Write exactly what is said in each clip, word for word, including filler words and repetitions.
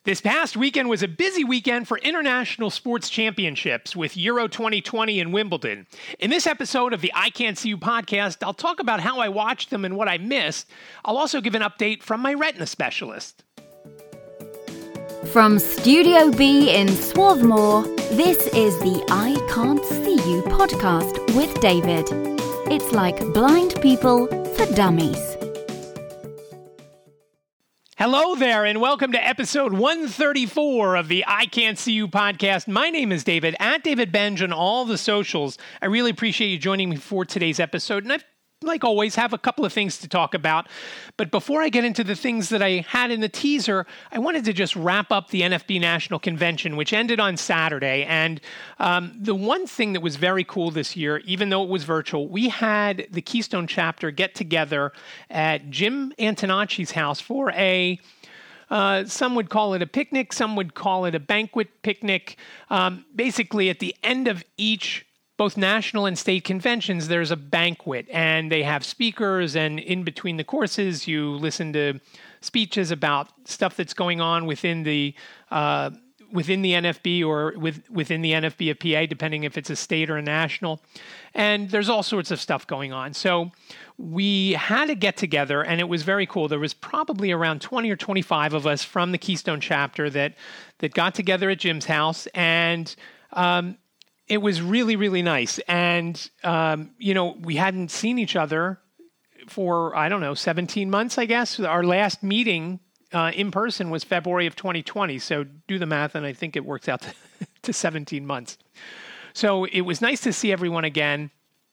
This past weekend was a busy weekend for international sports championships with Euro twenty twenty and Wimbledon. In this episode of the I Can't See You podcast, I'll talk about how I watched them and what I missed. I'll also give an update from my retina specialist. From Studio B in Swarthmore, this is the I Can't See You podcast with David. It's like blind people for dummies. Hello there, and welcome to episode one thirty-four of the I Can't See You podcast. My name is David, at David Benj on all the socials. I really appreciate you joining me for today's episode, and I, like always, have a couple of things to talk about. But before I get into the things that I had in the teaser, I wanted to just wrap up the N F B National Convention, which ended on Saturday. And um, the one thing that was very cool this year, even though it was virtual, we had the Keystone chapter get together at Jim Antonacci's house for a Uh, some would call it a picnic. Some would call it a banquet picnic. Um, basically, at the end of each both national and state conventions, there's a banquet, and they have speakers, and in between the courses, you listen to speeches about stuff that's going on within the uh, within the N F B or with, within the N F B A P A, depending if it's a state or a national. And there's all sorts of stuff going on. So we had a get together, and it was very cool. There was probably around twenty or twenty-five of us from the Keystone chapter that that got together at Jim's house, and um, it was really, really nice. And, um, you know, we hadn't seen each other for, I don't know, seventeen months, I guess. Our last meeting uh, in person was February of twenty twenty. So do the math, and I think it works out to, to seventeen months. So it was nice to see everyone again.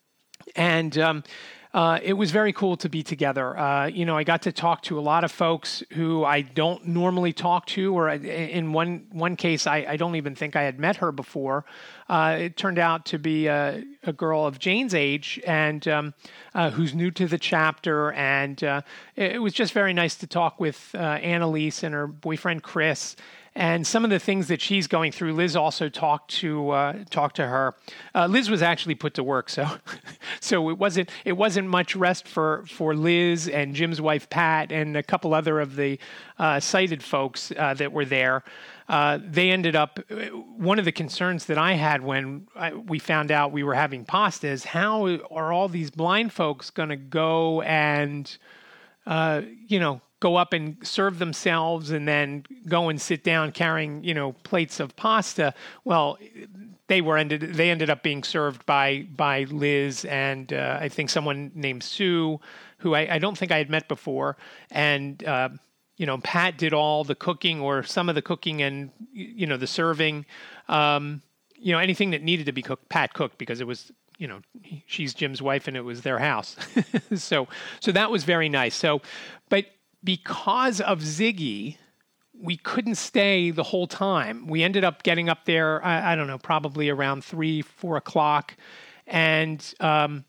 And um, uh, it was very cool to be together. Uh, you know, I got to talk to a lot of folks who I don't normally talk to, or in one one case, I, I don't even think I had met her before. Uh, it turned out to be a, a girl of Jane's age and um, uh, who's new to the chapter. And uh, it, it was just very nice to talk with uh, Annalise and her boyfriend, Chris. And some of the things that she's going through, Liz also talked to uh, talked to her. Uh, Liz was actually put to work, so so it wasn't it wasn't much rest for, for Liz and Jim's wife Pat and a couple other of the uh, sighted folks uh, that were there. Uh, they ended up. One of the concerns that I had when I, we found out we were having pasta is how are all these blind folks going to go and uh, you know. go up and serve themselves and then go and sit down carrying, you know, plates of pasta. Well, they were ended. They ended up being served by by Liz and uh, I think someone named Sue, who I, I don't think I had met before. And uh, you know, Pat did all the cooking or some of the cooking and you know the serving. Um, you know, anything that needed to be cooked, Pat cooked because it was. You know, she's Jim's wife and it was their house. so so that was very nice. So, but. Because of Ziggy, we couldn't stay the whole time. We ended up getting up there, I, I don't know, probably around three, four o'clock. And um,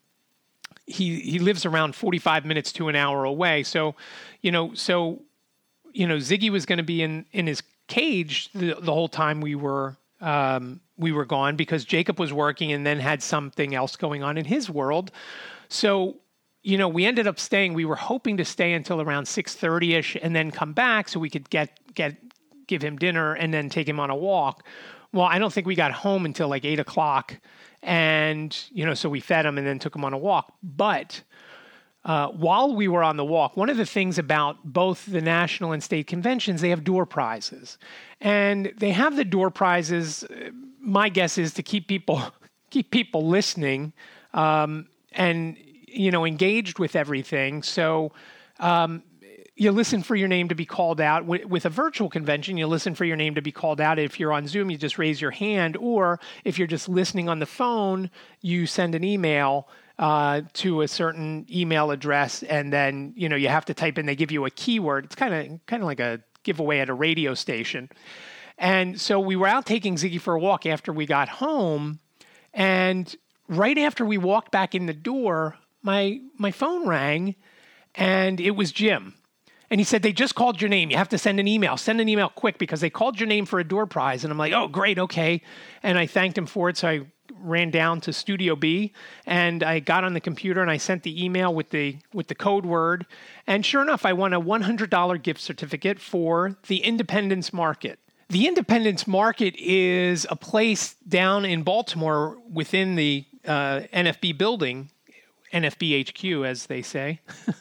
he he lives around forty-five minutes to an hour away. So, you know, so, you know, Ziggy was going to be in, in his cage the, the whole time we were um, we were gone because Jacob was working and then had something else going on in his world. So, you know, we ended up staying. We were hoping to stay until around six thirty-ish and then come back so we could get get give him dinner and then take him on a walk. Well, I don't think we got home until like eight o'clock. And, you know, so we fed him and then took him on a walk. But uh, while we were on the walk, one of the things about both the national and state conventions, they have door prizes. And they have the door prizes, my guess is to keep people keep people listening um, and you know, engaged with everything. So um, you listen for your name to be called out. W- with a virtual convention, you listen for your name to be called out. If you're on Zoom, you just raise your hand. Or if you're just listening on the phone, you send an email uh, to a certain email address, and then, you know, you have to type in, they give you a keyword. It's kind of kind of like a giveaway at a radio station. And so we were out taking Ziggy for a walk after we got home. And right after we walked back in the door, My my phone rang, and it was Jim. And he said, they just called your name. You have to send an email. Send an email quick because they called your name for a door prize. And I'm like, oh, great, okay. And I thanked him for it. So I ran down to Studio B, and I got on the computer and I sent the email with the with the code word. And sure enough, I won a one hundred dollars gift certificate for the Independence Market. The Independence Market is a place down in Baltimore within the uh, N F B building, N F B H Q, as they say,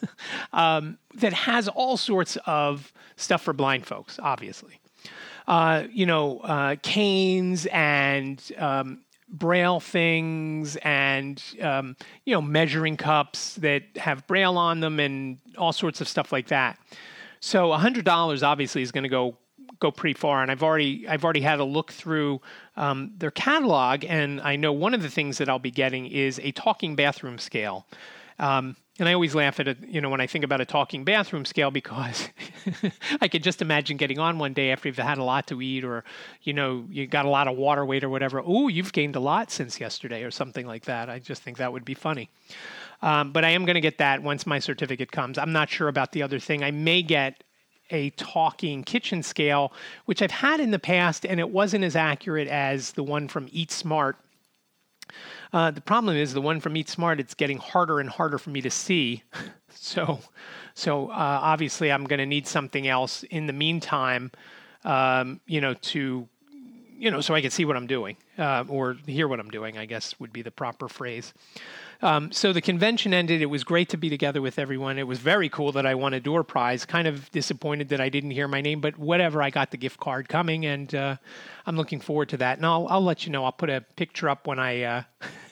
um, that has all sorts of stuff for blind folks, obviously. Uh, you know, uh, canes and um, Braille things and, um, you know, measuring cups that have Braille on them and all sorts of stuff like that. So one hundred dollars obviously is going to go go pretty far. And I've already I've already had a look through um, their catalog, and I know one of the things that I'll be getting is a talking bathroom scale. Um, and I always laugh at it, you know, when I think about a talking bathroom scale, because I could just imagine getting on one day after you've had a lot to eat, or, you know, you got a lot of water weight or whatever. Ooh, you've gained a lot since yesterday, or something like that. I just think that would be funny. Um, but I am going to get that once my certificate comes. I'm not sure about the other thing. I may get a talking kitchen scale, which I've had in the past, and it wasn't as accurate as the one from Eat Smart. Uh, the problem is the one from Eat Smart, it's getting harder and harder for me to see. so so uh, obviously I'm going to need something else in the meantime, um, you know, to, you know, so I can see what I'm doing, uh, or hear what I'm doing, I guess would be the proper phrase. Um, so the convention ended. It was great to be together with everyone. It was very cool that I won a door prize. Kind of disappointed that I didn't hear my name, but whatever. I got the gift card coming, and uh, I'm looking forward to that. And I'll I'll let you know. I'll put a picture up when I uh,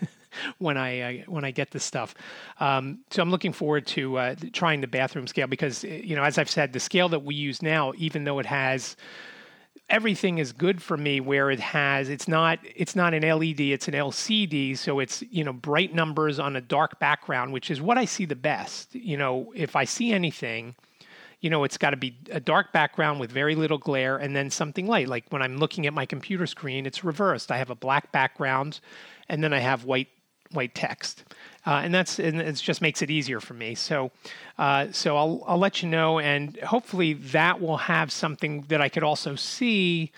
when I uh, when I get the stuff. Um, so I'm looking forward to uh, trying the bathroom scale, because, you know, as I've said, the scale that we use now, even though it has everything is good for me, where it has, it's not, it's not an L E D, it's an L C D. So it's, you know, bright numbers on a dark background, which is what I see the best. You know, if I see anything, you know, it's got to be a dark background with very little glare, and then something light. Like when I'm looking at my computer screen, it's reversed. I have a black background, and then I have white white text. Uh, and that's, and it just makes it easier for me. So, uh, so I'll, I'll let you know, and hopefully that will have something that I could also see,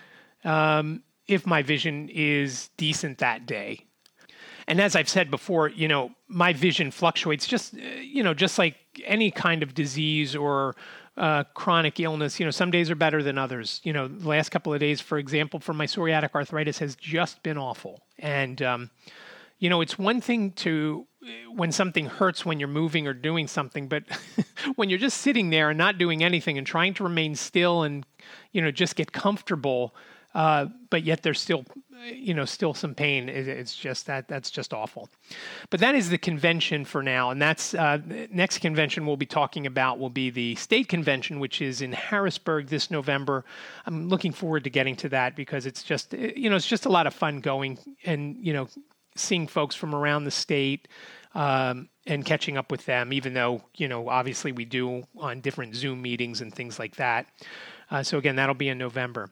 um, if my vision is decent that day. And as I've said before, you know, my vision fluctuates just, you know, just like any kind of disease or uh, chronic illness. You know, some days are better than others. You know, the last couple of days, for example, for my psoriatic arthritis has just been awful. And, um, you know, it's one thing to, when something hurts when you're moving or doing something, but when you're just sitting there and not doing anything and trying to remain still and, you know, just get comfortable, uh, but yet there's still, you know, still some pain. It, it's just that, that's just awful. But that is the convention for now. And that's, uh, next convention we'll be talking about will be the state convention, which is in Harrisburg this November. I'm looking forward to getting to that, because it's just, you know, it's just a lot of fun going and, you know, seeing folks from around the state, um, and catching up with them, even though, you know, obviously we do on different Zoom meetings and things like that. Uh, so again, that'll be in November.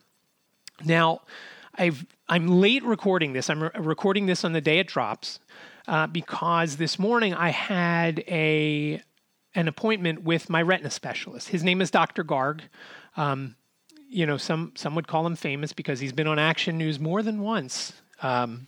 Now, I've, I'm late recording this. I'm re- recording this on the day it drops, uh, because this morning I had a an appointment with my retina specialist. His name is Doctor Garg. Um, you know, some some would call him famous because he's been on Action News more than once. Um,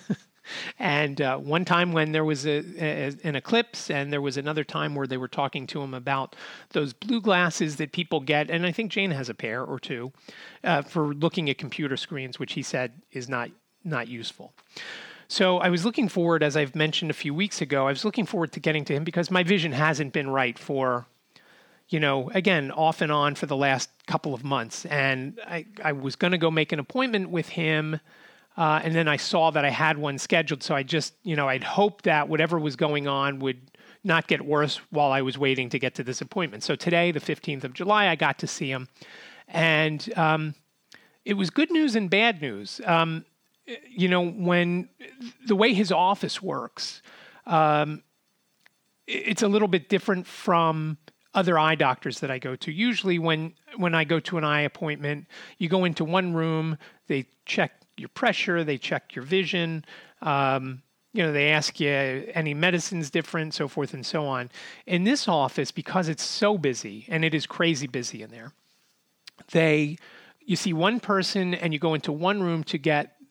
And uh, one time when there was a, a, an eclipse, and there was another time where they were talking to him about those blue glasses that people get, and I think Jane has a pair or two, uh, for looking at computer screens, which he said is not not useful. So I was looking forward, as I've mentioned a few weeks ago, I was looking forward to getting to him because my vision hasn't been right for, you know, again, off and on for the last couple of months. And I, I was going to go make an appointment with him. Uh, and then I saw that I had one scheduled. So I just, you know, I'd hoped that whatever was going on would not get worse while I was waiting to get to this appointment. So today, the fifteenth of July, I got to see him. And um, it was good news and bad news. Um, you know, when the way his office works, um, it's a little bit different from other eye doctors that I go to. Usually when, when I go to an eye appointment, you go into one room, they check your pressure, they check your vision, um, you know, they ask you any medicines different, so forth and so on. In this office, because it's so busy, and it is crazy busy in there, they, you see one person and you go into one room to get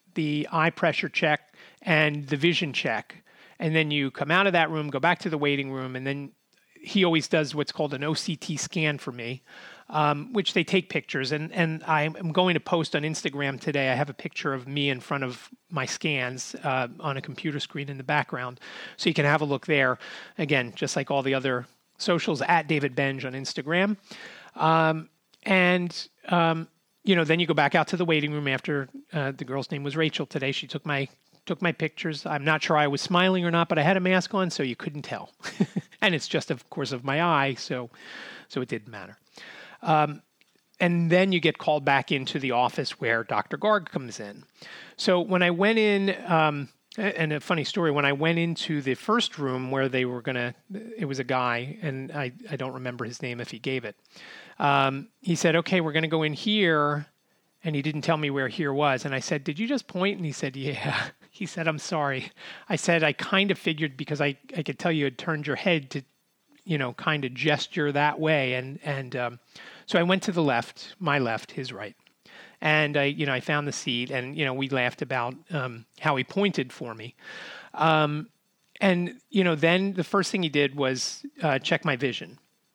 the eye pressure check and the vision check. And then you come out of that room, go back to the waiting room, and then he always does what's called an O C T scan for me, um, which they take pictures. And, and I'm going to post on Instagram today. I have a picture of me in front of my scans uh, on a computer screen in the background. So you can have a look there. Again, just like all the other socials, at David Benj on Instagram. Um, and, um, you know, then you go back out to the waiting room after uh, the girl's name was Rachel today. She took my took my pictures. I'm not sure I was smiling or not, but I had a mask on, so you couldn't tell. And it's just, of course, of my eye, so so it didn't matter. Um, and then you get called back into the office where Doctor Garg comes in. So when I went in, um, and a funny story, when I went into the first room where they were going to, it was a guy, and I, I don't remember his name if he gave it. Um, he said, okay, we're going to go in here. And he didn't tell me where here was. And I said, did you just point? And he said, yeah. He said, I'm sorry. I said, I kind of figured because I, I could tell you had turned your head to, you know, kind of gesture that way. And, and um, so I went to the left, my left, his right. And I, you know, I found the seat and, you know, we laughed about um, how he pointed for me. Um, and, you know, then the first thing he did was uh, check my vision.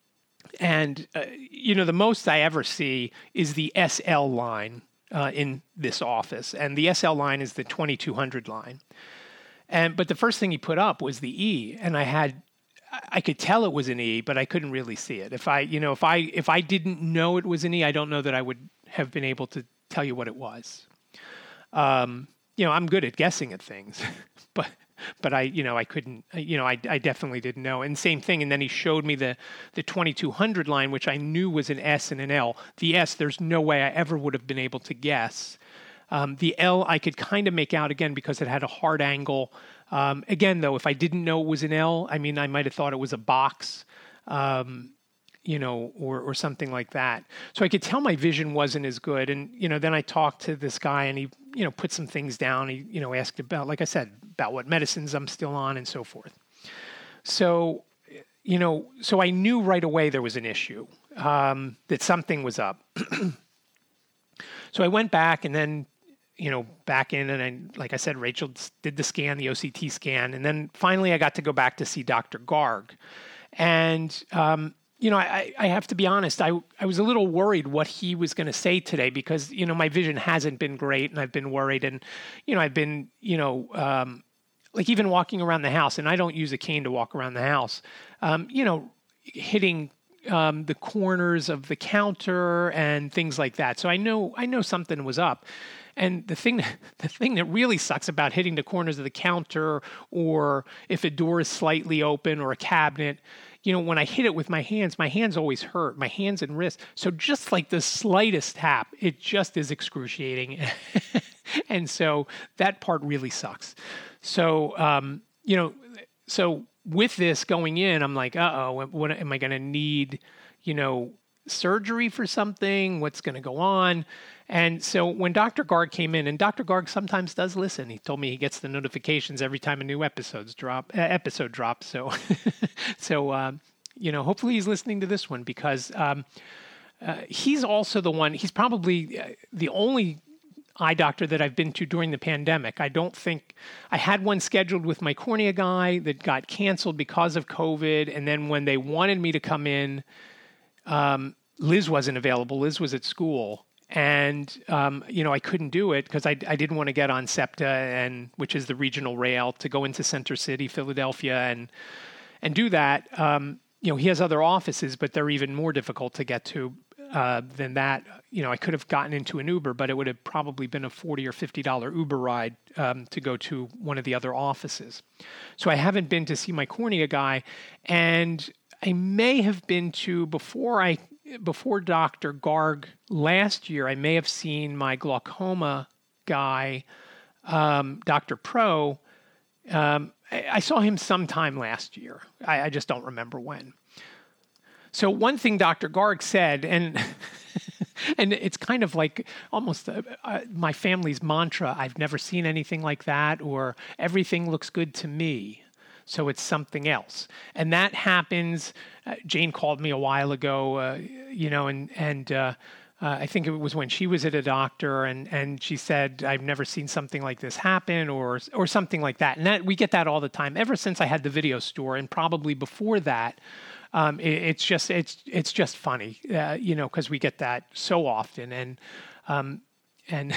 And, uh, you know, the most I ever see is the S L line uh, in this office. And the S L line is the twenty-two hundred line. And but the first thing he put up was the E. And I had, I could tell it was an E, but I couldn't really see it. If I, you know, if I, if I didn't know it was an E, I don't know that I would have been able to tell you what it was. Um, you know, I'm good at guessing at things, but... But I, you know, I couldn't, you know, I, I definitely didn't know. And same thing. And then he showed me the, the twenty-two hundred line, which I knew was an S and an L. The S, there's no way I ever would have been able to guess. Um, the L, I could kind of make out again because it had a hard angle. Um, again, though, if I didn't know it was an L, I mean, I might have thought it was a box, um, you know, or, or something like that. So I could tell my vision wasn't as good. And, you know, then I talked to this guy and he, you know, put some things down. He, you know, asked about, like I said, about what medicines I'm still on and so forth. So, you know, so I knew right away there was an issue, um, that something was up. So I went back and then, you know, back in and I, like I said, Rachel did the scan, the O C T scan. And then finally I got to go back to see Doctor Garg. And, um, you know, I, I have to be honest, I, I was a little worried what he was going to say today because, you know, my vision hasn't been great and I've been worried. And, you know, I've been, you know, um, like even walking around the house, and I don't use a cane to walk around the house, um, you know, hitting um, the corners of the counter and things like that. So I know I know something was up. And the thing, the thing that really sucks about hitting the corners of the counter or if a door is slightly open or a cabinet, you know, when I hit it with my hands, my hands always hurt, my hands and wrists. So just like the slightest tap, it just is excruciating. And so that part really sucks. So, um, you know, so with this going in, I'm like, uh-oh, what am I going to need, you know, surgery for something? What's going to go on? And so when Doctor Garg came in, and Doctor Garg sometimes does listen. He told me he gets the notifications every time a new episodes drop, uh, episode drops. So, so um, you know, hopefully he's listening to this one because um, uh, he's also the one. He's probably uh, the only eye doctor that I've been to during the pandemic. I don't think I had one scheduled with my cornea guy that got canceled because of COVID. And then when they wanted me to come in, um, Liz wasn't available. Liz was at school. And, um, you know, I couldn't do it because I, I didn't want to get on SEPTA, and which is the regional rail, to go into Center City, Philadelphia, and and do that. Um, you know, he has other offices, but they're even more difficult to get to uh, than that. You know, I could have gotten into an Uber, but it would have probably been a forty or fifty dollars Uber ride um, to go to one of the other offices. So I haven't been to see my cornea guy, and I may have been to, before I... Before Doctor Garg last year, I may have seen my glaucoma guy, um, Doctor Pro. Um, I, I saw him sometime last year. I, I just don't remember when. So one thing Doctor Garg said, and and it's kind of like almost uh, uh, my family's mantra, I've never seen anything like that, or everything looks good to me. So it's something else. And that happens. Uh, Jane called me a while ago, uh, you know, and, and uh, uh, I think it was when she was at a doctor, and, and she said, I've never seen something like this happen, or or something like that. And that we get that all the time ever since I had the video store, and probably before that. Um, it, it's just it's it's just funny, uh, you know, because we get that so often, and um, and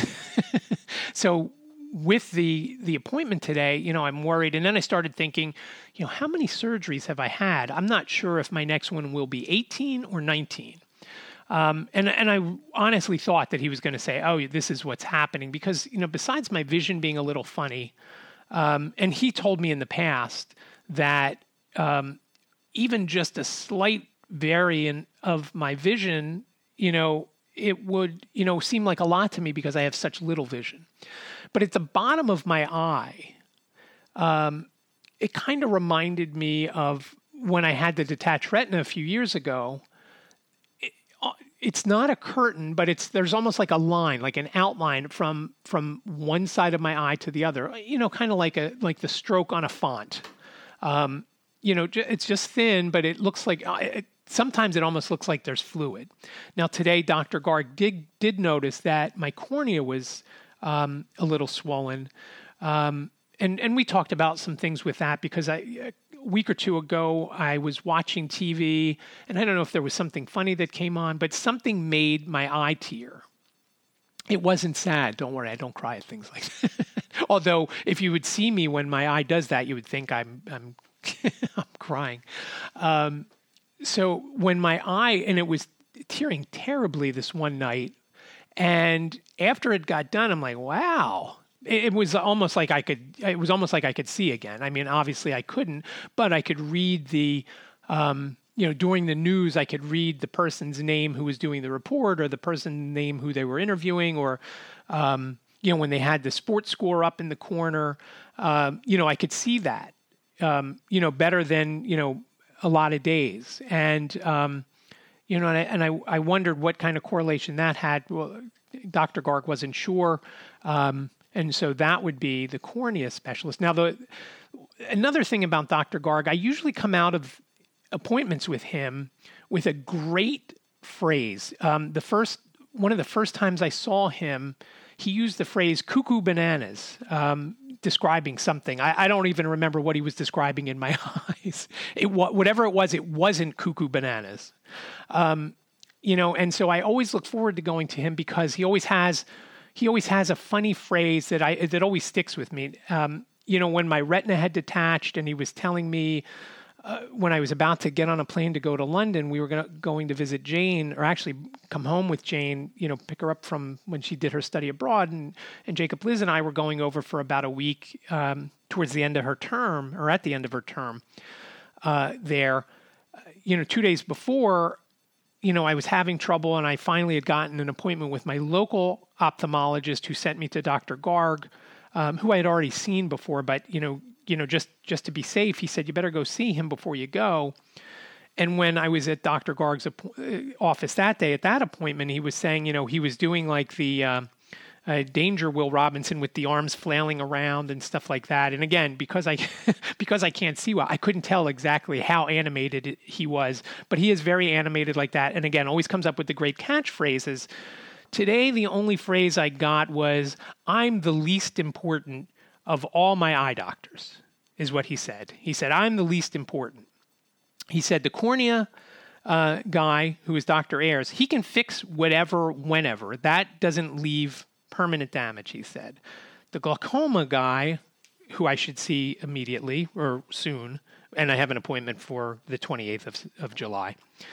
so with the the appointment today, you know, I'm worried, and then I started thinking, you know, how many surgeries have I had? I'm not sure if my next one will be eighteen or nineteen. Um, and and I honestly thought that he was going to say, "Oh, this is what's happening," because you know, besides my vision being a little funny, um, and he told me in the past that um, even just a slight variant of my vision, you know, it would you know seem like a lot to me because I have such little vision. But at the bottom of my eye, um, it kind of reminded me of when I had the detached retina a few years ago. It's not a curtain, but it's there's almost like a line, like an outline from from one side of my eye to the other. You know, kind of like a like the stroke on a font. Um, you know, it's just thin, but it looks like it, sometimes it almost looks like there's fluid. Now today, Doctor Garg did did notice that my cornea was um, a little swollen, um, and and we talked about some things with that because I. A week or two ago, I was watching T V, and I don't know if there was something funny that came on, but something made my eye tear. It wasn't sad. Don't worry, I don't cry at things like that. Although, if you would see me when my eye does that, you would think I'm I'm, I'm crying. Um, so when my eye, and it was tearing terribly this one night, and after it got done, I'm like, wow. It was almost like I could. It was almost like I could see again. I mean, obviously I couldn't, but I could read the, um, you know, during the news, I could read the person's name who was doing the report, or the person's name who they were interviewing, or, um, you know, when they had the sports score up in the corner, um, you know, I could see that, um, you know, better than you know a lot of days, and um, you know, and I, and I I wondered what kind of correlation that had. Well, Doctor Garg wasn't sure. Um, And so that would be the cornea specialist. Now, the another thing about Doctor Garg, I usually come out of appointments with him with a great phrase. Um, the first one of the first times I saw him, he used the phrase "cuckoo bananas," um, describing something. I, I don't even remember what he was describing in my eyes. It whatever it was, it wasn't cuckoo bananas. Um, you know, and so I always look forward to going to him because he always has. He always has a funny phrase that I that always sticks with me. Um, you know, when my retina had detached, and he was telling me uh, when I was about to get on a plane to go to London, we were gonna, going to visit Jane, or actually come home with Jane. You know, pick her up from when she did her study abroad, and and Jacob, Liz, and I were going over for about a week um, towards the end of her term, or at the end of her term. Uh, there, you know, two days before. You know, I was having trouble, and I finally had gotten an appointment with my local ophthalmologist who sent me to Doctor Garg, um, who I had already seen before. But, you know, you know, just, just to be safe, he said, you better go see him before you go. And when I was at Doctor Garg's office that day at that appointment, he was saying, you know, he was doing like the uh, uh, Danger Will Robinson with the arms flailing around and stuff like that. And again, because I because I can't see well, I couldn't tell exactly how animated he was, but he is very animated like that. And again, always comes up with the great catchphrases. Today, the only phrase I got was, "I'm the least important of all my eye doctors," is what he said. He said, "I'm the least important." He said, the cornea uh, guy, who is Doctor Ayers, he can fix whatever, whenever. That doesn't leave permanent damage, he said. The glaucoma guy, who I should see immediately or soon, and I have an appointment for the twenty-eighth of, of July,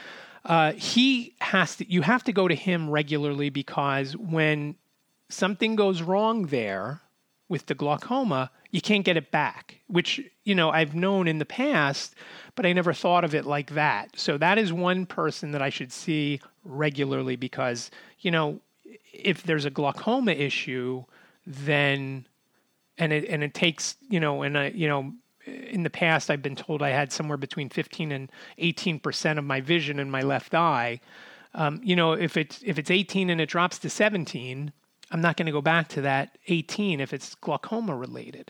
uh, he has to, you have to go to him regularly because when something goes wrong there with the glaucoma, you can't get it back, which, you know, I've known in the past, but I never thought of it like that. So that is one person that I should see regularly because, you know, if there's a glaucoma issue, then, and it, and it takes, you know, and I, you know, in the past, I've been told I had somewhere between fifteen and eighteen percent of my vision in my left eye. Um, you know, if it's, if it's eighteen and it drops to seventeen, I'm not going to go back to that eighteen if it's glaucoma related.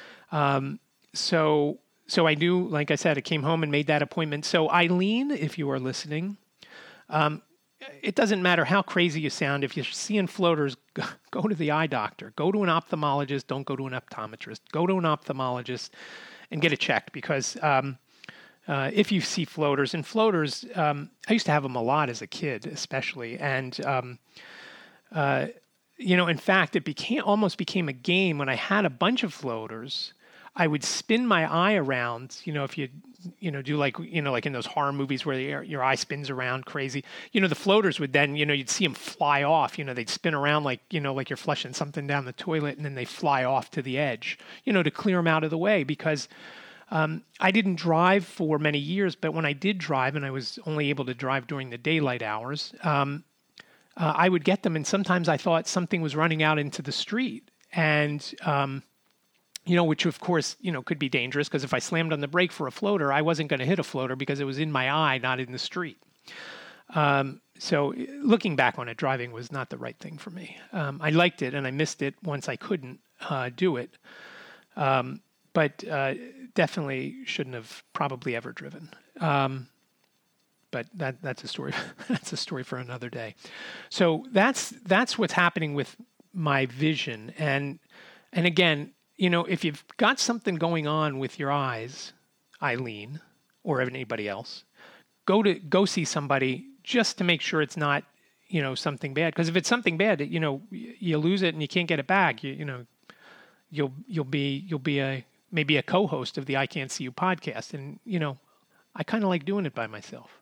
Um, so, so I knew, like I said, I came home and made that appointment. So Eileen, if you are listening, um, it doesn't matter how crazy you sound. If you're seeing floaters, go, go to the eye doctor. Go to an ophthalmologist. Don't go to an optometrist. Go to an ophthalmologist and get it checked, because um, uh, if you see floaters, and floaters, um, I used to have them a lot as a kid, especially. And, um, uh, you know, in fact, it became almost became a game when I had a bunch of floaters. I would spin my eye around, you know, if you, you know, do like, you know, like in those horror movies where your, your eye spins around crazy, you know, the floaters would then, you know, you'd see them fly off, you know, they'd spin around like, you know, like you're flushing something down the toilet, and then they fly off to the edge, you know, to clear them out of the way. Because um, I didn't drive for many years, but when I did drive, and I was only able to drive during the daylight hours, um, uh, I would get them. And sometimes I thought something was running out into the street, and, um, you know, which of course, you know, could be dangerous, because if I slammed on the brake for a floater, I wasn't going to hit a floater because it was in my eye, not in the street. Um, so looking back on it, driving was not the right thing for me. Um, I liked it and I missed it once I couldn't uh, do it. Um, but uh, definitely shouldn't have probably ever driven. Um, but that that's a story. That's a story for another day. So that's that's what's happening with my vision. And and again, you know, if you've got something going on with your eyes, Eileen, or anybody else, go to go see somebody just to make sure it's not, you know, something bad. Because if it's something bad, you know, you lose it and you can't get it back. You, you know, you'll you'll be you'll be a maybe a co-host of the I Can't See You podcast, and you know, I kind of like doing it by myself.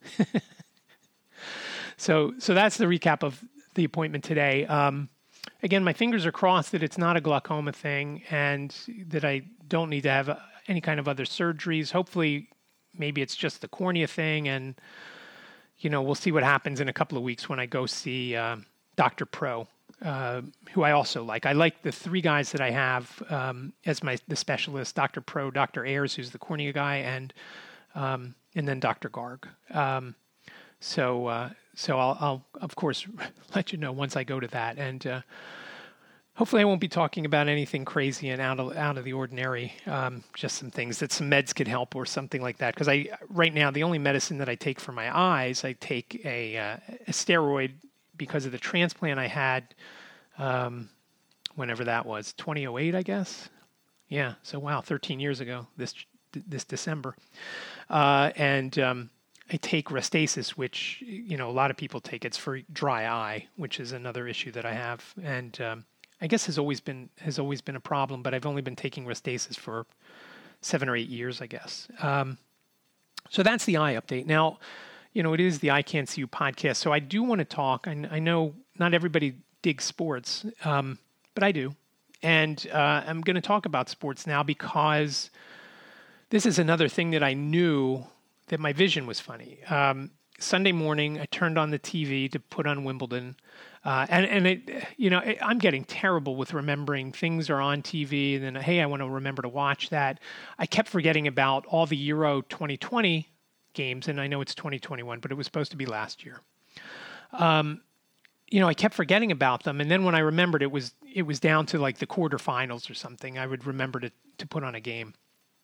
so so that's the recap of the appointment today. Um, Again, my fingers are crossed that it's not a glaucoma thing, and that I don't need to have any kind of other surgeries. Hopefully, maybe it's just the cornea thing, and, you know, we'll see what happens in a couple of weeks when I go see uh, Doctor Pro, uh, who I also like. I like the three guys that I have um, as my the specialists: Doctor Pro, Doctor Ayers, who's the cornea guy, and um, and then Doctor Garg. Um, so. Uh, So I'll, I'll, of course, let you know once I go to that. And uh, hopefully I won't be talking about anything crazy and out of out of the ordinary, um, just some things that some meds could help or something like that. Because I right now, the only medicine that I take for my eyes, I take a, uh, a steroid because of the transplant I had um, whenever that was, twenty oh eight, I guess. Yeah, so wow, thirteen years ago, this this December. Uh, and... Um, I take Restasis, which, you know, a lot of people take. It's for dry eye, which is another issue that I have. And um, I guess has always been has always been a problem, but I've only been taking Restasis for seven or eight years, I guess. Um, so that's the eye update. Now, you know, it is the I Can't See You podcast, so I do want to talk. I, I know not everybody digs sports, um, but I do. And uh, I'm going to talk about sports now because this is another thing that I knew that my vision was funny. Um, Sunday morning, I turned on the T V to put on Wimbledon. Uh, and, and it, you know, it, I'm getting terrible with remembering things are on T V. And then, hey, I want to remember to watch that. I kept forgetting about all the Euro twenty twenty games. And I know it's twenty twenty-one, but it was supposed to be last year. Um, you know, I kept forgetting about them. And then when I remembered, it was, it was down to like the quarterfinals or something. I would remember to, to put on a game.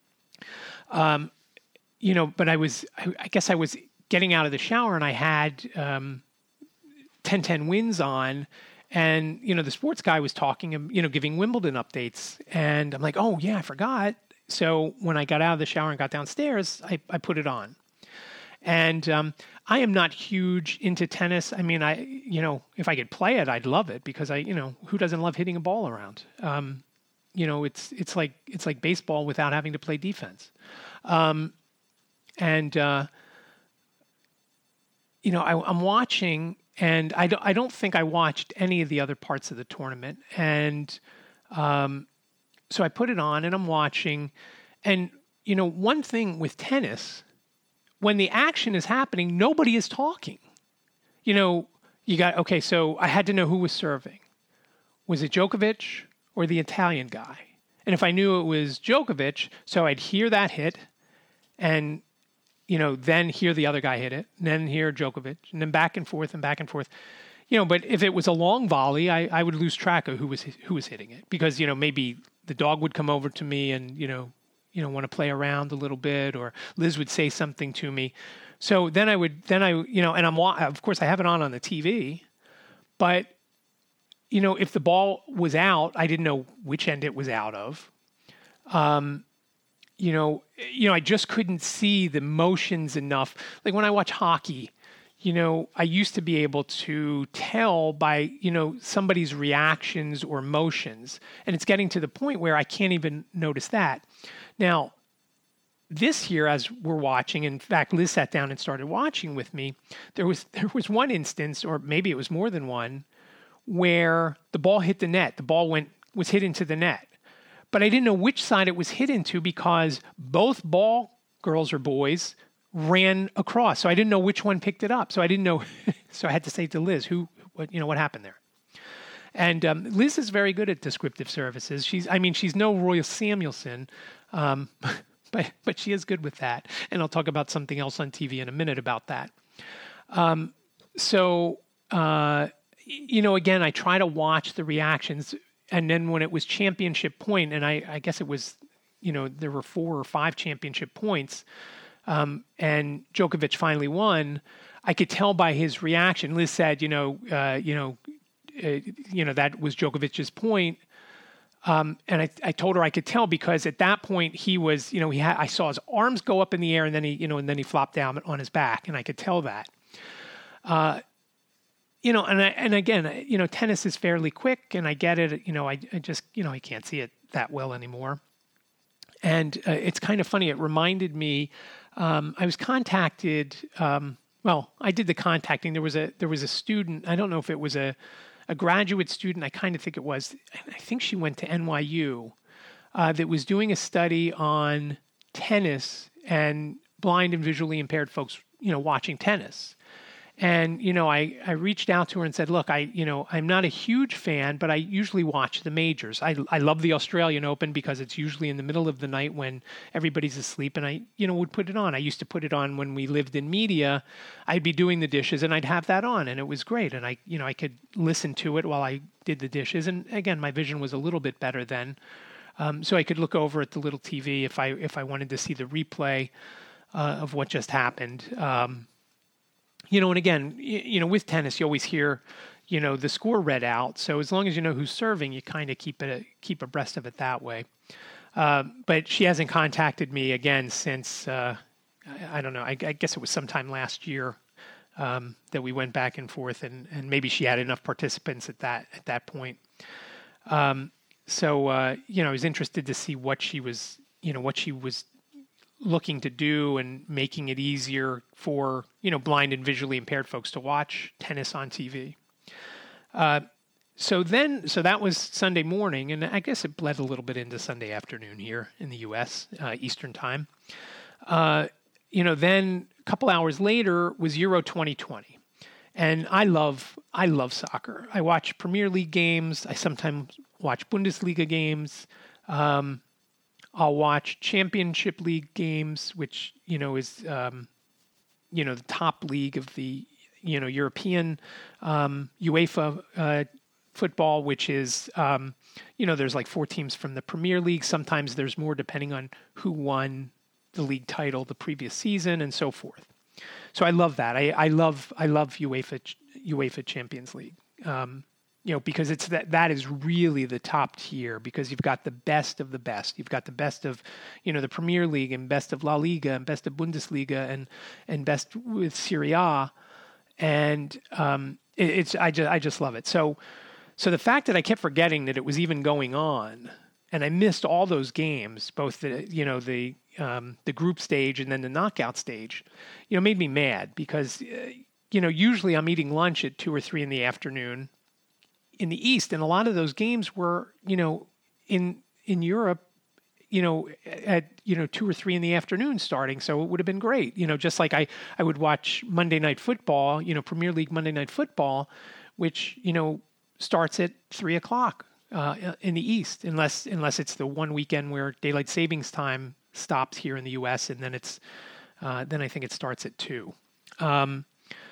Um, You know, but I was, I, I guess I was getting out of the shower and I had um, ten ten Wins on, and, you know, the sports guy was talking, you know, giving Wimbledon updates. And I'm like, oh, yeah, I forgot. So when I got out of the shower and got downstairs, I, I put it on. And um, I am not huge into tennis. I mean, I, you know, if I could play it, I'd love it because I, you know, who doesn't love hitting a ball around? Um, you know, it's, it's like, it's like baseball without having to play defense. Um, And, uh, you know, I, I'm watching, and I don't, I don't think I watched any of the other parts of the tournament. And um, so I put it on, and I'm watching. And, you know, one thing with tennis, when the action is happening, nobody is talking. You know, you got, okay, so I had to know who was serving. Was it Djokovic or the Italian guy? And if I knew it was Djokovic, so I'd hear that hit, and you know, then hear the other guy hit it, and then hear Djokovic, and then back and forth and back and forth. You know, but if it was a long volley, I, I would lose track of who was who was hitting it because, you know, maybe the dog would come over to me and, you know, you know, want to play around a little bit, or Liz would say something to me. So then I would, then I, you know, and I'm, of course I have it on on the T V, but, you know, if the ball was out, I didn't know which end it was out of. Um, you know, you know, I just couldn't see the motions enough. Like when I watch hockey, you know, I used to be able to tell by, you know, somebody's reactions or motions. And it's getting to the point where I can't even notice that. Now, this year, as we're watching, in fact, Liz sat down and started watching with me, there was there was one instance, or maybe it was more than one, where the ball hit the net. The ball went was hit into the net. But I didn't know which side it was hit into because both ball girls or boys ran across. So I didn't know which one picked it up. So I didn't know. So I had to say to Liz, who, what, you know, what happened there? And um, Liz is very good at descriptive services. She's, I mean, she's no Roy Samuelson, um, but but she is good with that. And I'll talk about something else on T V in a minute about that. Um, so, uh, you know, again, I try to watch the reactions. And then when it was championship point, and I, I guess it was, you know, there were four or five championship points, um, and Djokovic finally won, I could tell by his reaction. Liz said, you know, uh, you know, uh, you know, that was Djokovic's point. Um, and I, I told her I could tell because at that point he was, you know, he had, I saw his arms go up in the air and then he, you know, and then he flopped down on his back, and I could tell that. Uh, You know, and I, and again, you know, tennis is fairly quick, and I get it. You know, I, I just, you know, I can't see it that well anymore. And uh, it's kind of funny. It reminded me, um, I was contacted. Um, well, I did the contacting. There was a there was a student. I don't know if it was a a graduate student. I kind of think it was. I think she went to N Y U. Uh, that was doing a study on tennis and blind and visually impaired folks, you know, watching tennis. And, you know, I, I reached out to her and said, look, I, you know, I'm not a huge fan, but I usually watch the majors. I, I love the Australian Open because it's usually in the middle of the night when everybody's asleep. And I, you know, would put it on. I used to put it on when we lived in media. I'd be doing the dishes and I'd have that on, and it was great. And I, you know, I could listen to it while I did the dishes. And again, my vision was a little bit better then. Um, so I could look over at the little T V if I, if I wanted to see the replay uh, of what just happened. Um, You know, and again, you know, with tennis, you always hear, you know, the score read out. So as long as you know who's serving, you kind of keep it keep abreast of it that way. Uh, but she hasn't contacted me again since uh, I, I don't know. I, I guess it was sometime last year um, that we went back and forth, and, and maybe she had enough participants at that at that point. Um, so uh, you know, I was interested to see what she was, you know, what she was looking to do and making it easier for, you know, blind and visually impaired folks to watch tennis on T V. Uh, so then, so that was Sunday morning, and I guess it bled a little bit into Sunday afternoon here in the U S, uh, Eastern time. Uh, you know, then a couple hours later was Euro twenty twenty. And I love, I love soccer. I watch Premier League games. I sometimes watch Bundesliga games. Um, I'll watch Championship League games, which, you know, is, um, you know, the top league of the, you know, European um, UEFA uh, football, which is, um, you know, there's like four teams from the Premier League. Sometimes there's more depending on who won the league title the previous season and so forth. So I love that. I, I love I love UEFA UEFA Champions League. Um, You know, because it's that that is really the top tier, because you've got the best of the best. You've got the best of, you know, the Premier League and best of La Liga and best of Bundesliga and and best with Serie A, and um, it, it's I just I just love it. So so the fact that I kept forgetting that it was even going on, and I missed all those games, both the you know the um, the group stage and then the knockout stage, you know, made me mad because uh, you know usually I'm eating lunch at two or three in the afternoon in the East. And a lot of those games were, you know, in, in Europe, you know, at, you know, two or three in the afternoon starting. So it would have been great. You know, just like I, I would watch Monday Night Football, you know, Premier League Monday Night Football, which, you know, starts at three o'clock uh, in the East, unless, unless it's the one weekend where daylight savings time stops here in the U S. And then it's, uh, then I think it starts at two. Um,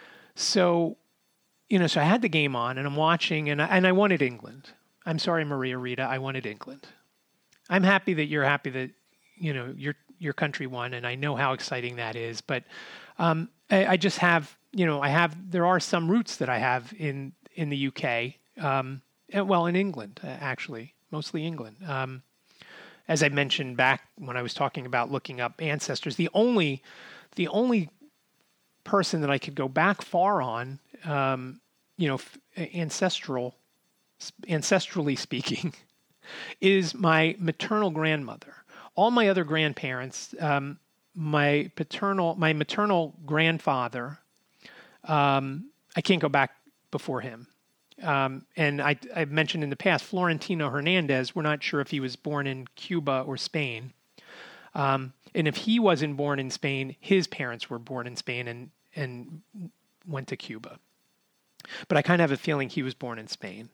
so, You know, so I had the game on and I'm watching, and I, and I wanted England. I'm sorry, Maria Rita, I wanted England. I'm happy that you're happy that, you know, your your country won, and I know how exciting that is. But um, I, I just have, you know, I have, there are some roots that I have in, in the U K, um, and, well, in England, uh, actually, mostly England. Um, as I mentioned back when I was talking about looking up ancestors, the only, the only person that I could go back far on, um, you know, f- ancestral, ancestrally speaking, is my maternal grandmother. All my other grandparents, um, my paternal, my maternal grandfather, um, I can't go back before him. Um, and I, I've mentioned in the past, Florentino Hernandez, we're not sure if he was born in Cuba or Spain. Um, and if he wasn't born in Spain, his parents were born in Spain and, and went to Cuba. But I kind of have a feeling he was born in Spain.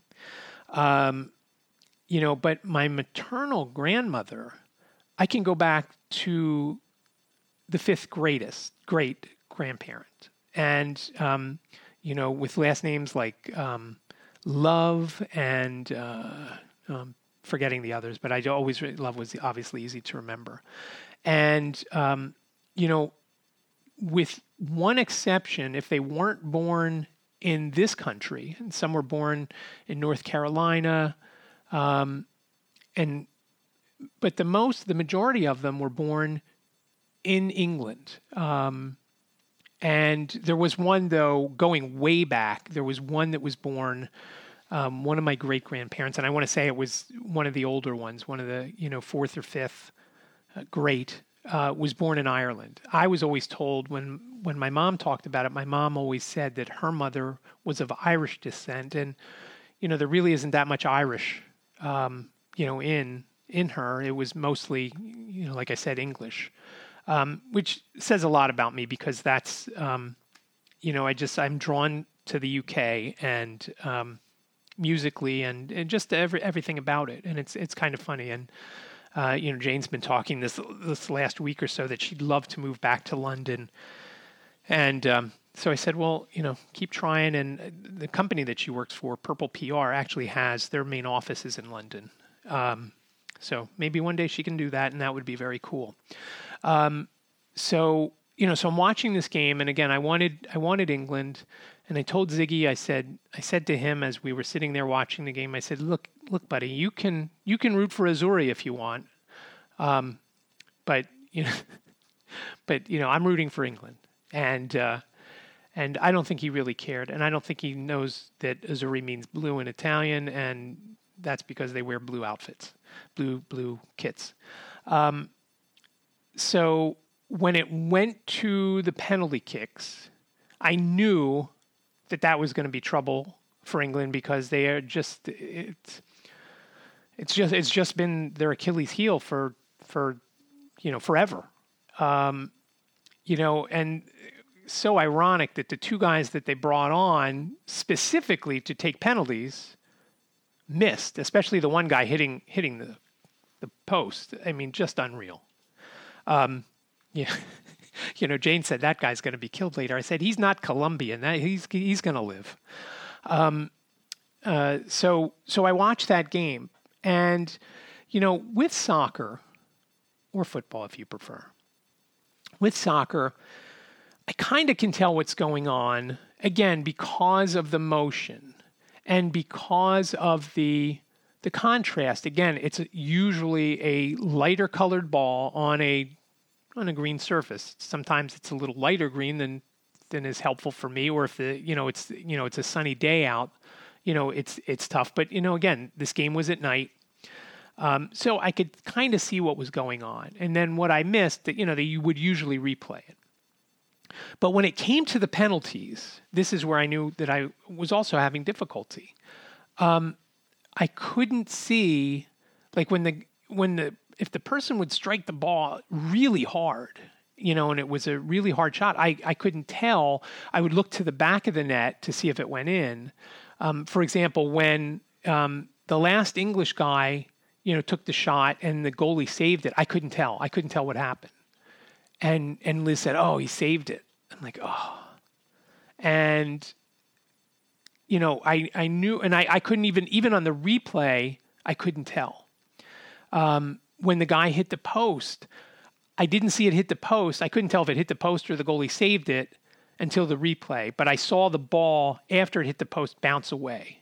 Um, you know, but my maternal grandmother, I can go back to the fifth greatest, great grandparent. And, um, you know, with last names like um, Love and uh, um, forgetting the others, but I always, Love was obviously easy to remember. And, um, you know, with one exception, if they weren't born in this country, and some were born in North Carolina, um, and but the most, the majority of them were born in England. Um, and there was one, though, going way back, there was one that was born, um, one of my great-grandparents, and I want to say it was one of the older ones, one of the, you know, fourth or fifth uh, great, uh, was born in Ireland. I was always told when, when my mom talked about it, my mom always said that her mother was of Irish descent. And, you know, there really isn't that much Irish, um, you know, in in her. It was mostly, you know, like I said, English, um, which says a lot about me because that's, um, you know, I just, I'm drawn to the U K and um, musically and, and just every, everything about it. And it's, it's kind of funny. And, uh, you know, Jane's been talking this, this last week or so that she'd love to move back to London. And um, so I said, well, you know, keep trying. And the company that she works for, Purple P R, actually has their main offices in London. Um, So maybe one day she can do that, and that would be very cool. Um, so, you know, so I'm watching this game, and again, I wanted I wanted England, and I told Ziggy, I said I said to him as we were sitting there watching the game, I said, look, look, buddy, you can you can root for Azzurri if you want, um, but you know, but you know, I'm rooting for England, and uh, and I don't think he really cared, and I don't think he knows that Azzurri means blue in Italian, and that's because they wear blue outfits. Blue, blue kits. Um, so when it went to the penalty kicks, I knew that that was going to be trouble for England because they are just, it's, it's just, it's just been their Achilles heel for, for, you know, forever. Um, you know, and so ironic that the two guys that they brought on specifically to take penalties missed, especially the one guy hitting hitting the the post. I mean, just unreal. Um, yeah, you know, Jane said that guy's going to be killed later. I said he's not Colombian. That he's he's going to live. Um, uh, so so I watched that game, and you know, with soccer or football, if you prefer, with soccer, I kind of can tell what's going on again because of the motion. And because of the the contrast, again, it's usually a lighter colored ball on a on a green surface. Sometimes it's a little lighter green than than is helpful for me. Or if the you know it's you know it's a sunny day out, you know it's it's tough. But you know again, this game was at night, um, so I could kind of see what was going on. And then what I missed, that you know that you would usually replay it. But when it came to the penalties, this is where I knew that I was also having difficulty. Um, I couldn't see, like when the when the if the person would strike the ball really hard, you know, and it was a really hard shot, I I couldn't tell. I would look to the back of the net to see if it went in. Um, for example, when um, the last English guy, you know, took the shot and the goalie saved it, I couldn't tell. I couldn't tell what happened. And and Liz said, oh, he saved it. I'm like, oh. And, you know, I, I knew, and I, I couldn't even, even on the replay, I couldn't tell. Um, when the guy hit the post, I didn't see it hit the post. I couldn't tell if it hit the post or the goalie saved it. until the replay, but I saw the ball after it hit the post bounce away.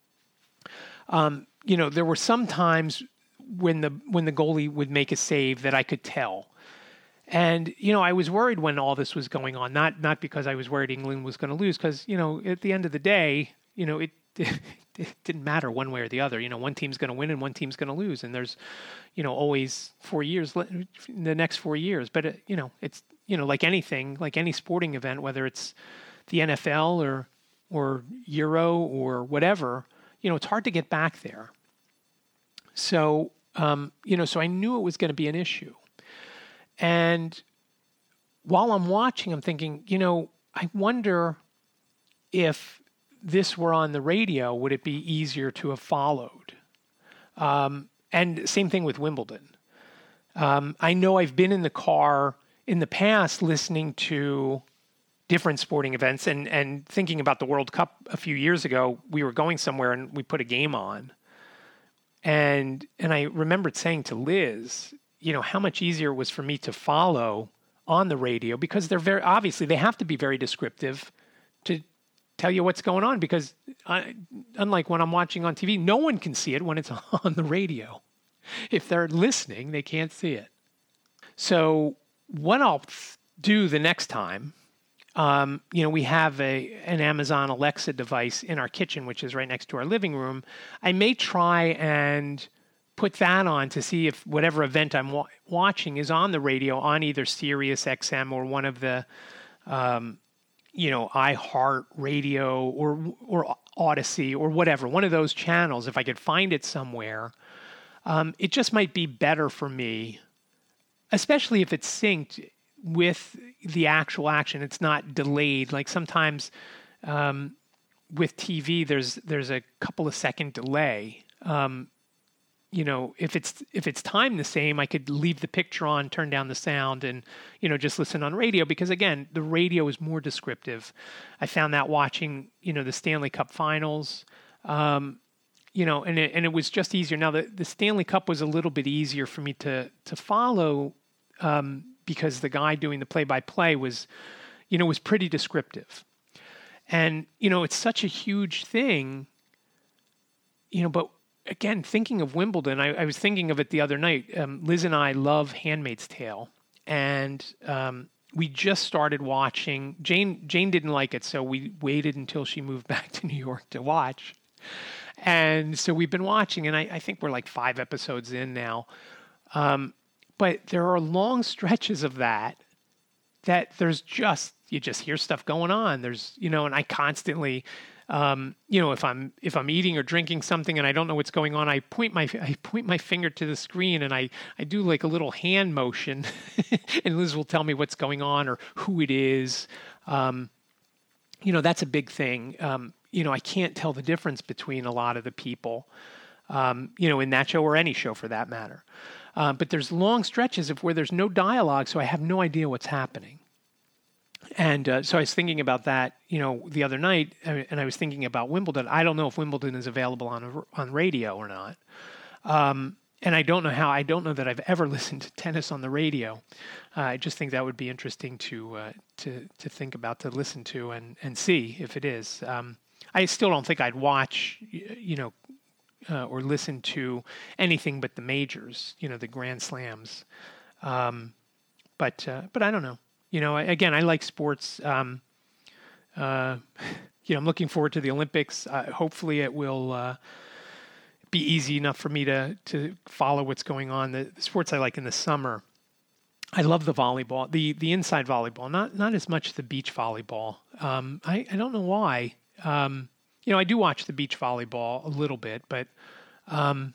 Um, you know, there were some times when the when the goalie would make a save that I could tell. And, you know, I was worried when all this was going on, not not because I was worried England was going to lose, because, you know, at the end of the day, you know, it, it didn't matter one way or the other. You know, one team's going to win and one team's going to lose. And there's, you know, always four years, the next four years. But, it, you know, it's, you know, like anything, like any sporting event, whether it's the N F L or or Euro or whatever, you know, it's hard to get back there. So, um, you know, so I knew it was going to be an issue. And while I'm watching, I'm thinking, you know, I wonder if this were on the radio, would it be easier to have followed? Um, and same thing with Wimbledon. Um, I know I've been in the car in the past listening to different sporting events and, and thinking about the World Cup a few years ago. We were going somewhere and we put a game on. And and I remembered saying to Liz, you know, how much easier it was for me to follow on the radio, because they're very, obviously they have to be very descriptive to tell you what's going on, because I, unlike when I'm watching on T V, no one can see it when it's on the radio. If they're listening, they can't see it. So what I'll do the next time, um, you know, we have a an Amazon Alexa device in our kitchen, which is right next to our living room. I may try and put that on to see if whatever event I'm wa- watching is on the radio on either Sirius X M or one of the, um, you know, iHeart Radio or or Odyssey or whatever, one of those channels. If I could find it somewhere, um, it just might be better for me, especially if it's synced with the actual action. It's not delayed. Like sometimes um, with T V, there's there's a couple of second delay. Um, you know, if it's if it's timed the same, I could leave the picture on, turn down the sound, and, you know, just listen on radio, because again, the radio is more descriptive. I found that watching, you know, the Stanley Cup Finals, um, you know, and it, and it was just easier. Now the, the Stanley Cup was a little bit easier for me to to follow, um, because the guy doing the play-by-play was, you know, was pretty descriptive. And, you know, it's such a huge thing, you know, but again, thinking of Wimbledon, I, I was thinking of it the other night. Um, Liz and I love Handmaid's Tale, and um, we just started watching. Jane Jane didn't like it, so we waited until she moved back to New York to watch. And so we've been watching, and I, I think we're like five episodes in now. Um, but there are long stretches of that that there's just, you just hear stuff going on. There's, you know, and I constantly... Um, you know, if I'm if I'm eating or drinking something and I don't know what's going on, I point my I point my finger to the screen and I, I do like a little hand motion, and Liz will tell me what's going on or who it is. Um, you know, that's a big thing. Um, you know, I can't tell the difference between a lot of the people, um, you know, in that show or any show for that matter. Um, but there's long stretches of where there's no dialogue, so I have no idea what's happening. And uh, so I was thinking about that, you know, the other night, and I was thinking about Wimbledon. I don't know if Wimbledon is available on a, on radio or not. Um, and I don't know how. I don't know that I've ever listened to tennis on the radio. Uh, I just think that would be interesting to uh, to to think about, to listen to, and, and see if it is. Um, I still don't think I'd watch, you know, uh, or listen to anything but the majors, you know, the Grand Slams. Um, but uh, but I don't know. You know, again, I like sports. Um, uh, you know, I'm looking forward to the Olympics. Uh, hopefully it will uh, be easy enough for me to to follow what's going on. The, the sports I like in the summer, I love the volleyball, the the inside volleyball, not not as much the beach volleyball. Um, I, I don't know why. Um, you know, I do watch the beach volleyball a little bit, but um,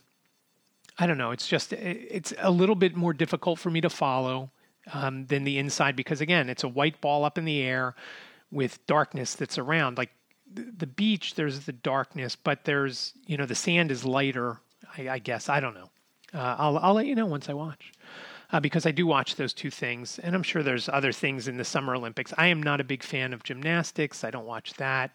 I don't know. It's just, it's a little bit more difficult for me to follow. Um, than the inside, because again, it's a white ball up in the air with darkness that's around. Like the, the beach, there's the darkness, but there's, you know, the sand is lighter, I, I guess. I don't know. Uh, I'll, I'll let you know once I watch, uh, because I do watch those two things, and I'm sure there's other things in the Summer Olympics. I am not a big fan of gymnastics. I don't watch that.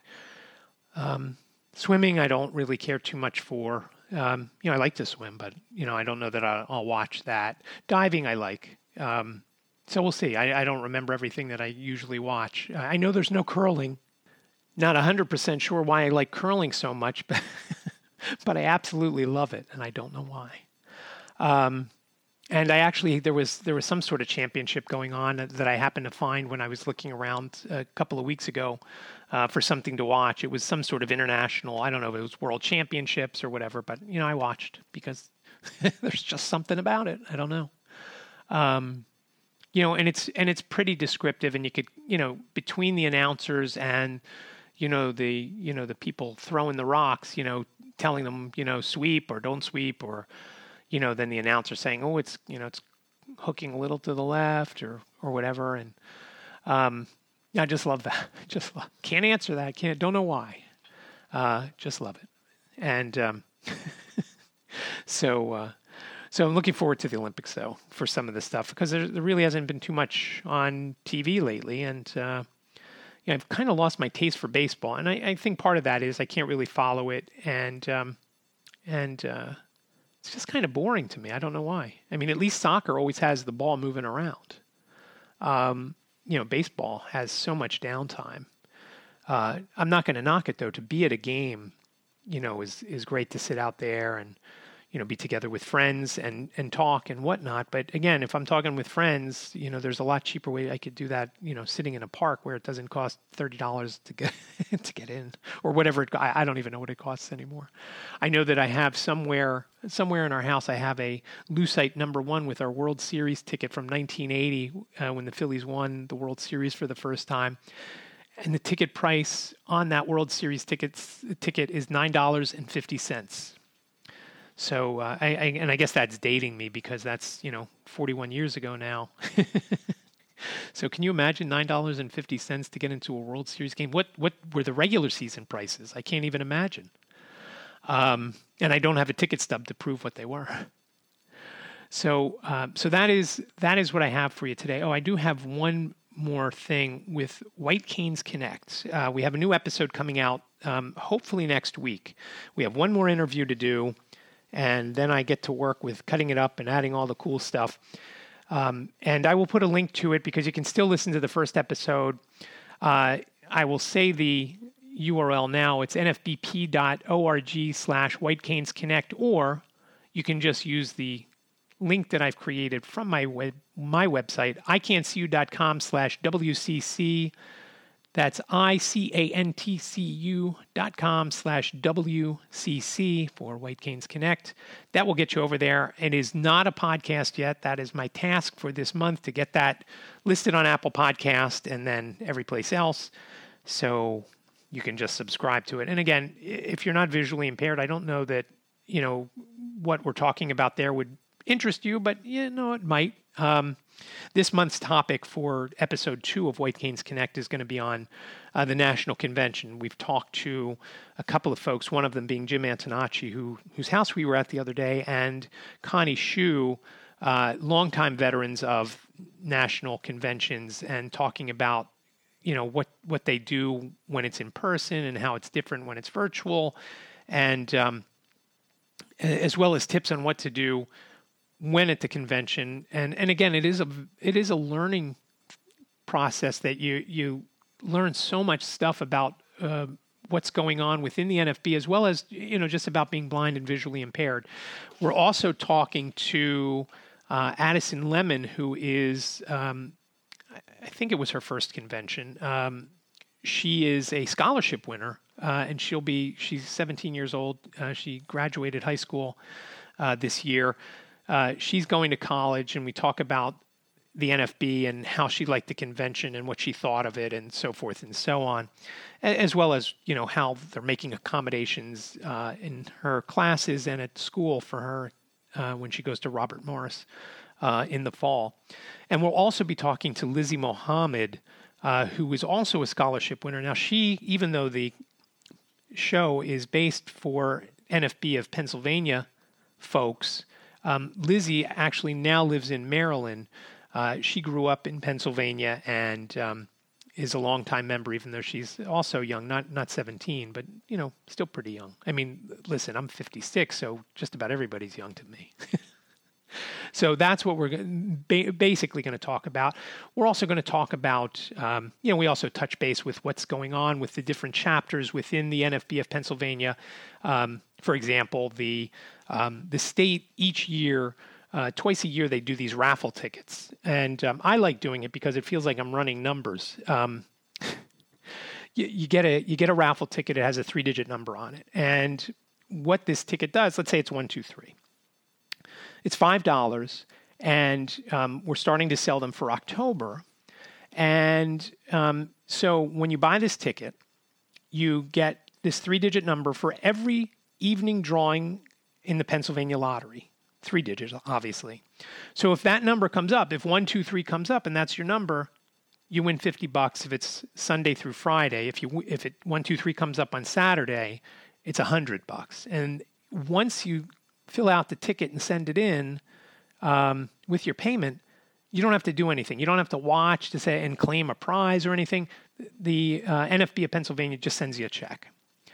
Um, swimming, I don't really care too much for. Um, you know, I like to swim, but, you know, I don't know that I'll, I'll watch that. Diving, I like. Um, so we'll see. I, I don't remember everything that I usually watch. I know there's no curling. Not one hundred percent sure why I like curling so much, but but I absolutely love it, and I don't know why. Um, and I actually, there was there was some sort of championship going on that I happened to find when I was looking around a couple of weeks ago uh, for something to watch. It was some sort of international, I don't know if it was world championships or whatever, but, you know, I watched because there's just something about it. I don't know. Um, you know, and it's and it's pretty descriptive, and you could, you know, between the announcers and, you know, the, you know, the people throwing the rocks, you know, telling them, you know, sweep or don't sweep, or, you know, then the announcer saying, oh, it's, you know, it's hooking a little to the left or, or whatever. And um, I just love that. Just love, can't answer that. Can't, don't know why. Uh, just love it. And um, so, uh, so I'm looking forward to the Olympics, though, for some of this stuff, because there, there really hasn't been too much on T V lately. And, uh, you know, I've kind of lost my taste for baseball. And I, I think part of that is I can't really follow it. And, um, and, uh, it's just kind of boring to me. I don't know why. I mean, at least soccer always has the ball moving around. Um, you know, baseball has so much downtime. Uh, I'm not going to knock it, though. To be at a game, you know, is is great to sit out there and, you know, be together with friends and, and talk and whatnot. But again, if I'm talking with friends, you know, there's a lot cheaper way I could do that, you know, sitting in a park where it doesn't cost thirty dollars to get to get in, or whatever. It, I, I don't even know what it costs anymore. I know that I have somewhere, somewhere in our house, I have a Lucite number one with our World Series ticket from nineteen eighty uh, when the Phillies won the World Series for the first time. And the ticket price on that World Series tickets, ticket is nine dollars and fifty cents. So, uh, I, I, and I guess that's dating me because that's, you know, forty-one years ago now. So can you imagine nine dollars and fifty cents to get into a World Series game? What, what were the regular season prices? I can't even imagine. Um, and I don't have a ticket stub to prove what they were. So, uh, so that is, that is what I have for you today. Oh, I do have one more thing with White Canes Connect. Uh, we have a new episode coming out, um, hopefully next week. We have one more interview to do, and then I get to work with cutting it up and adding all the cool stuff. Um, and I will put a link to it because you can still listen to the first episode. Uh, I will say the U R L now. It's nfbp.org slash White Canes Connect, or you can just use the link that I've created from my web, my website, icanccu.com slash WCC. That's I-C-A-N-T-C-U dot com slash W-C-C for White Canes Connect. That will get you over there. It is not a podcast yet. That is my task for this month, to get that listed on Apple Podcast and then every place else. So you can just subscribe to it. And again, if you're not visually impaired, I don't know that, you know, what we're talking about there would interest you, but you know, it might. Um, this month's topic for episode two of White Canes Connect is going to be on uh, the National Convention. We've talked to a couple of folks, one of them being Jim Antonacci, who whose house we were at the other day, and Connie Shu, uh, longtime veterans of national conventions, and talking about, you know, what, what they do when it's in person and how it's different when it's virtual, and um, as well as tips on what to do when at the convention. And, and again, it is a, it is a learning process that you, you learn so much stuff about uh, what's going on within the N F B, as well as, you know, just about being blind and visually impaired. We're also talking to uh, Addison Lemon, who is, um, I think it was her first convention. Um, she is a scholarship winner, uh, and she'll be, she's seventeen years old. Uh, she graduated high school uh, this year. Uh, she's going to college, and we talk about the N F B and how she liked the convention and what she thought of it and so forth and so on, as well as, you know, how they're making accommodations uh, in her classes and at school for her uh, when she goes to Robert Morris uh, in the fall. And we'll also be talking to Lizzie Mohammed, uh, who is also a scholarship winner. Now, she, even though the show is based for N F B of Pennsylvania folks, Um, Lizzie actually now lives in Maryland. Uh, she grew up in Pennsylvania and um, is a longtime member, even though she's also young, not not seventeen, but, you know, still pretty young. I mean, listen, I'm fifty-six, so just about everybody's young to me. So that's what we're ba- basically going to talk about. We're also going to talk about, um, you know, we also touch base with what's going on with the different chapters within the N F B of Pennsylvania. Um, for example, the um, the state each year, uh, twice a year, they do these raffle tickets. And um, I like doing it because it feels like I'm running numbers. Um, you, you get a you get a raffle ticket. It has a three-digit number on it. And what this ticket does, let's say it's one, two, three. It's five dollars, and um, we're starting to sell them for October. And um, so when you buy this ticket, you get this three-digit number for every evening drawing in the Pennsylvania lottery. Three digits, obviously. So if that number comes up, if one, two, three comes up, and that's your number, you win fifty bucks if it's Sunday through Friday. If you if it one, two, three comes up on Saturday, it's a hundred bucks. And once you fill out the ticket and send it in um, with your payment, you don't have to do anything. You don't have to watch to say and claim a prize or anything. The uh, N F B of Pennsylvania just sends you a check,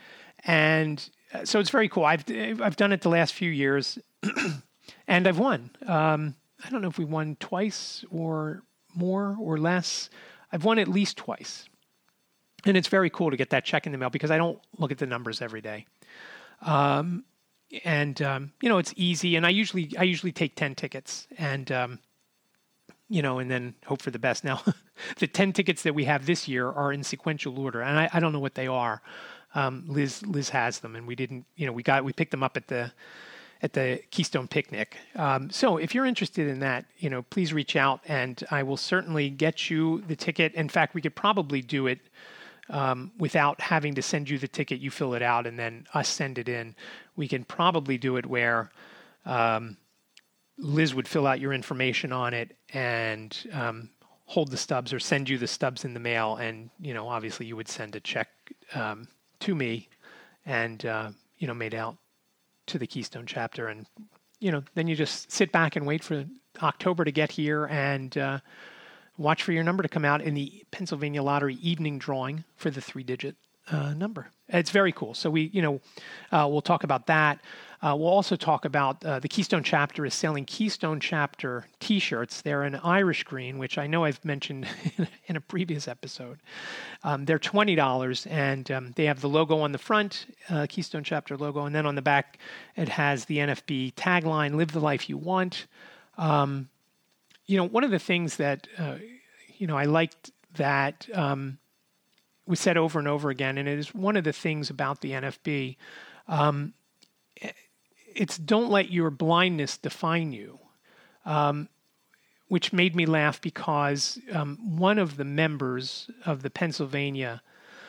and uh, so it's very cool. I've I've done it the last few years, and I've won. Um, I don't know if we won twice or more or less. I've won at least twice, and it's very cool to get that check in the mail because I don't look at the numbers every day. Um, And, um, you know, it's easy. And I usually, I usually take ten tickets and, um, you know, and then hope for the best. Now, the ten tickets that we have this year are in sequential order, and I, I don't know what they are. Um, Liz, Liz has them, and we didn't, you know, we got, we picked them up at the, at the Keystone Picnic. Um, so if you're interested in that, you know, please reach out and I will certainly get you the ticket. In fact, we could probably do it Um, without having to send you the ticket. You fill it out and then us send it in. We can probably do it where um, Liz would fill out your information on it and um, hold the stubs or send you the stubs in the mail. And, you know, obviously you would send a check um, to me and, uh, you know, made out to the Keystone chapter. And, you know, then you just sit back and wait for October to get here and uh, watch for your number to come out in the Pennsylvania Lottery evening drawing for the three-digit uh, number. It's very cool. So we, you know, uh, we'll talk about that. Uh, we'll also talk about uh, the Keystone chapter is selling Keystone chapter T-shirts. They're an Irish green, which I know I've mentioned in a previous episode. Um, they're twenty dollars, and um, they have the logo on the front, uh, Keystone chapter logo, and then on the back it has the N F B tagline, "Live the life you want." Um, You know, one of the things that, uh, you know, I liked that um, was said over and over again, and it is one of the things about the N F B, um, it's don't let your blindness define you, um, which made me laugh because um, one of the members of the Pennsylvania,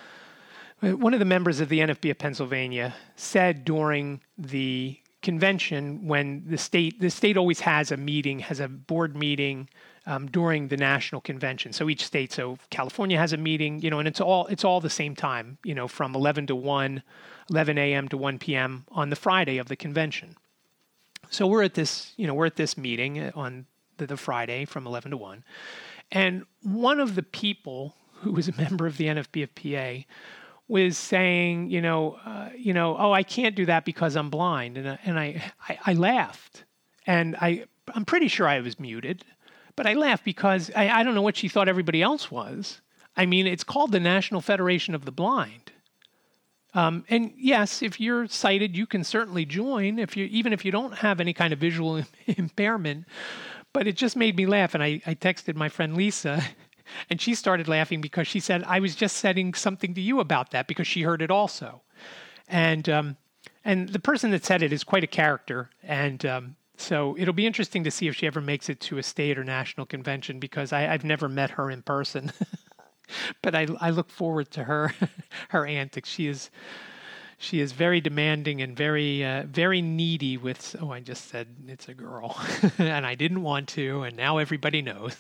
one of the members of the N F B of Pennsylvania said during the convention when the state, the state always has a meeting, has a board meeting um, during the national convention. So each state, so California has a meeting, you know, and it's all, it's all the same time, you know, from eleven to one, eleven a.m. to one p.m. on the Friday of the convention. So we're at this, you know, we're at this meeting on the, the Friday from eleven to one. And one of the people who was a member of the N F B of P A was saying, you know, uh, you know, oh, I can't do that because I'm blind, and I, and I, I, I laughed, and I, I'm pretty sure I was muted, but I laughed because I, I don't know what she thought everybody else was. I mean, it's called the National Federation of the Blind, um, and yes, if you're sighted, you can certainly join. If you, even if you don't have any kind of visual impairment, but it just made me laugh, and I, I texted my friend Lisa. And she started laughing because she said, I was just saying something to you about that because she heard it also. And um, and the person that said it is quite a character. And um, so it'll be interesting to see if she ever makes it to a state or national convention because I, I've never met her in person. But I, I look forward to her her antics. She is she is very demanding and very uh, very needy with, oh, I just said it's a girl. And I didn't want to, and now everybody knows.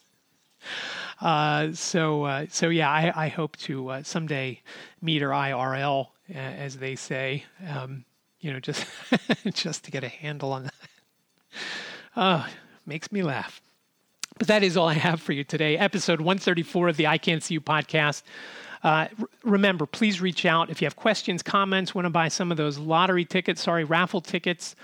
Uh, so, uh, so yeah, I, I hope to uh, someday meet her I R L, uh, as they say. Um, you know, just just to get a handle on that. Uh, makes me laugh. But that is all I have for you today. Episode one thirty-four of the I Can't See You podcast. Uh, r- remember, please reach out if you have questions, comments, want to buy some of those lottery tickets. Sorry, raffle tickets.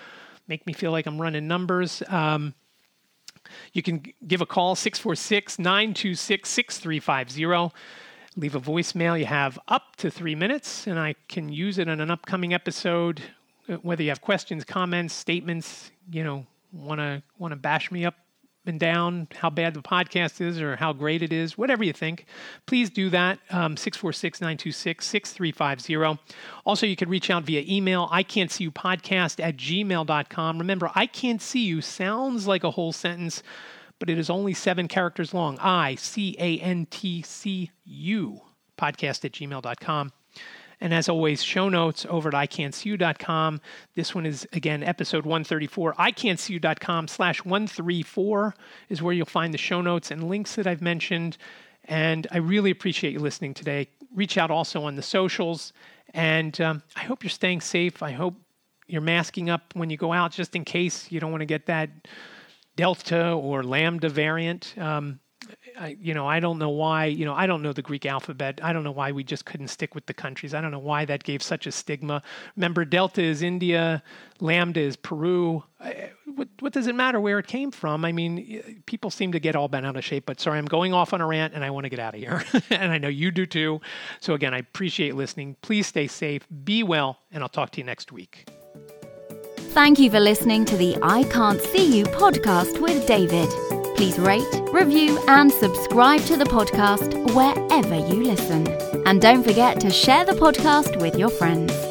make me feel like I'm running numbers. Um, you can give a call, six four six, nine two six, six three five zero. Leave a voicemail. You have up to three minutes, and I can use it in an upcoming episode. Whether you have questions, comments, statements, you know, want to want to bash me up and down how bad the podcast is or how great it is, whatever you think, please do that. Um, six four six, nine two six, six three five zero. Also, you can reach out via email, I can't see you podcast at gmail dot com. Remember, I can't see you sounds like a whole sentence, but it is only seven characters long. I C A N T C U podcast at gmail dot com. And as always, show notes over at I can't see you dot com. This one is, again, episode one thirty-four. I can't see you dot com slash one thirty-four is where you'll find the show notes and links that I've mentioned. And I really appreciate you listening today. Reach out also on the socials. And um, I hope you're staying safe. I hope you're masking up when you go out, just in case you don't want to get that Delta or Lambda variant. Um, I, you know, I don't know why, you know, I don't know the Greek alphabet. I don't know why we just couldn't stick with the countries. I don't know why that gave such a stigma. Remember, Delta is India, Lambda is Peru. I, what, what does it matter where it came from? I mean, people seem to get all bent out of shape, but sorry, I'm going off on a rant and I want to get out of here. And I know you do too. So again, I appreciate listening. Please stay safe, be well, and I'll talk to you next week. Thank you for listening to the I Can't See You podcast with David. Please rate, review, and subscribe to the podcast wherever you listen. And don't forget to share the podcast with your friends.